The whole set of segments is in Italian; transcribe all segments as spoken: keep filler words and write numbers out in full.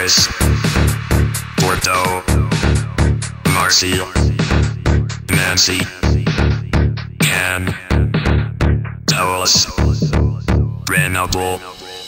Paris, Bordeaux, Marseille, Nancy, Cannes, Dallas, Grenoble.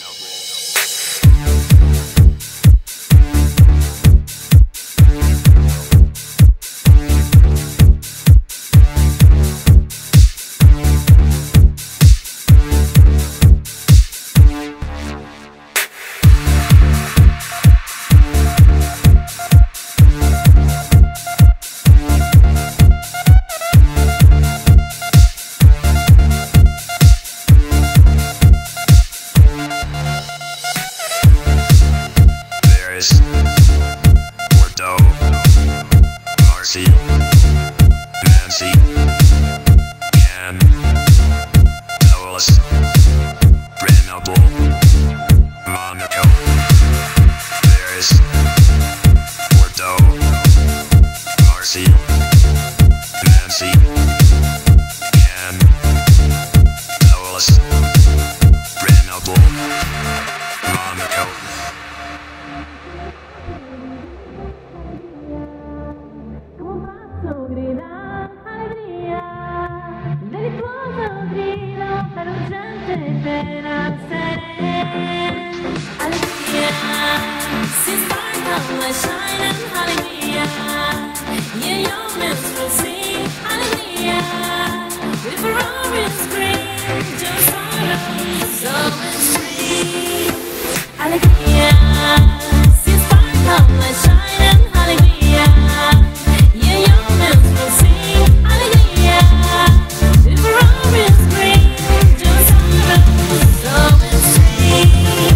Bordeaux, Marseille, Nancy, Cannes, Dallas, Grenoble, Monaco, Paris, Bordeaux, Marseille, Nancy, Cannes, Dallas, Grenoble, Monaco. Grida allegria, delittuoso grido per urgente pena serena. Allegria, si sparkle like shining allegria. Yeah, your minstrel sing allegria. With a roaring scream, just sorrow, so extreme. Allegria, si sparkle like shining allegria. Yeah, your minstrel sing allegria. With a roaring scream, just sorrow, so extreme.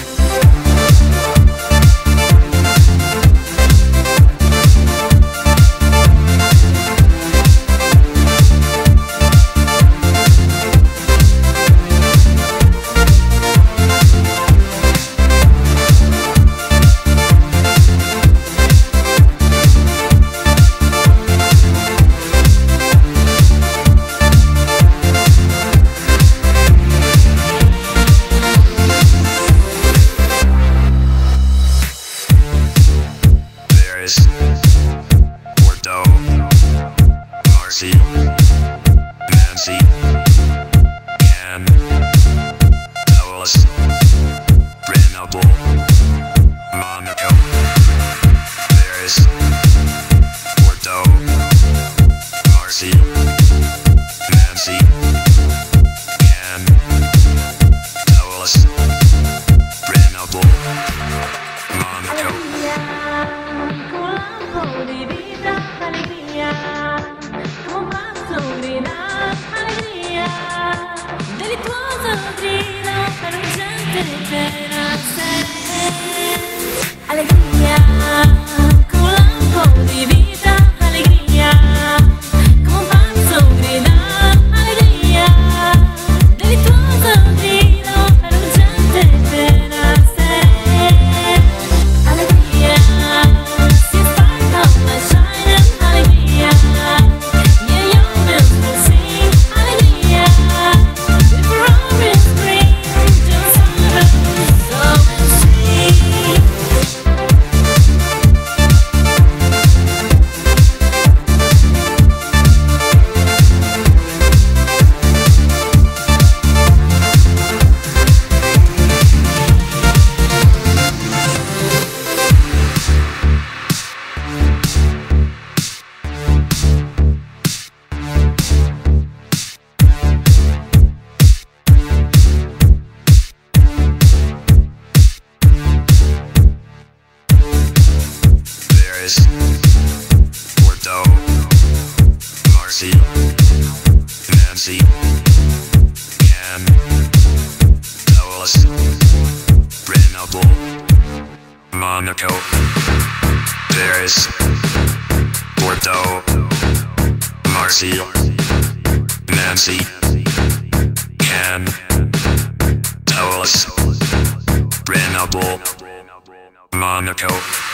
Bordeaux, Marseille, Nancy, Cannes, Dallas, Grenoble, Monaco, Paris, Bordeaux, Marseille, Nancy, Cannes, Dallas, Grenoble, Monaco. Di vita, allegria, come un pazzo grida, allegria, delittuoso grido per urgente pena serena. Allegria, come un lampo di vita, allegria, come un pazzo grida, allegria, delittuoso grido per urgente pena serena. Allegria, si sparkle like shining allegria. Yeah, your minstrel sing allegria. With a roaring scream, just sorrow, so extreme. Paris, Bordeaux, Marseille, Nancy, Cannes, Dallas, Grenoble, Monaco, Paris, Bordeaux, Marseille, Nancy, Cannes, Dallas, Grenoble, Monaco.